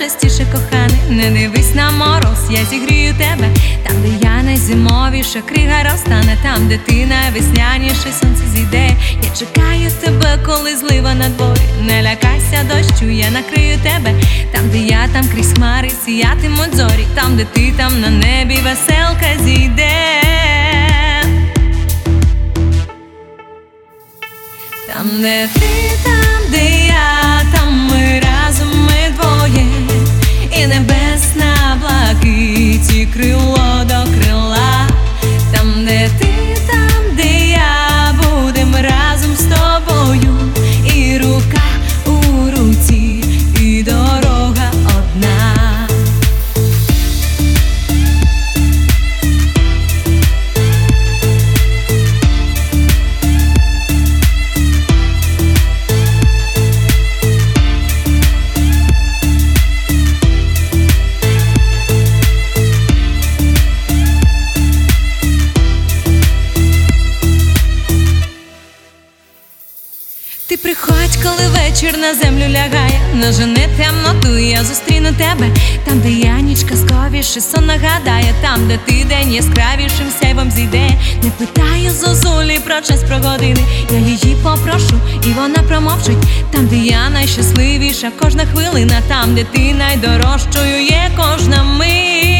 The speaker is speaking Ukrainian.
частіше, коханий, не дивись на мороз, я зігрію тебе. Там, де я найзимовіша, крига розтане, там, де ти найвесняніше, сонце зійде. Я чекаю тебе, коли злива на дворі. Не лякайся дощу, я накрию тебе. Там, де я, там крізь хмари сіятимуть зорі. Там, де ти, там на небі веселка зійде. Там, де ти, там, де я, там ми разом, ми двоє. І небесна блакить, і крило до крила. Там, де ти, там, де я, будем разом з тобою. І рука у руці, і дорога одна. Ти приходь, коли вечір на землю лягає, нажене темноту, і я зустріну тебе. Там, де я ніч казковіше сон нагадає, там, де ти день яскравішим сяйвом зійде. Не питаю зозулі про час, про години, я її попрошу, і вона промовчить. Там, де я найщасливіша, кожна хвилина, там, де ти найдорожчою є кожна мить.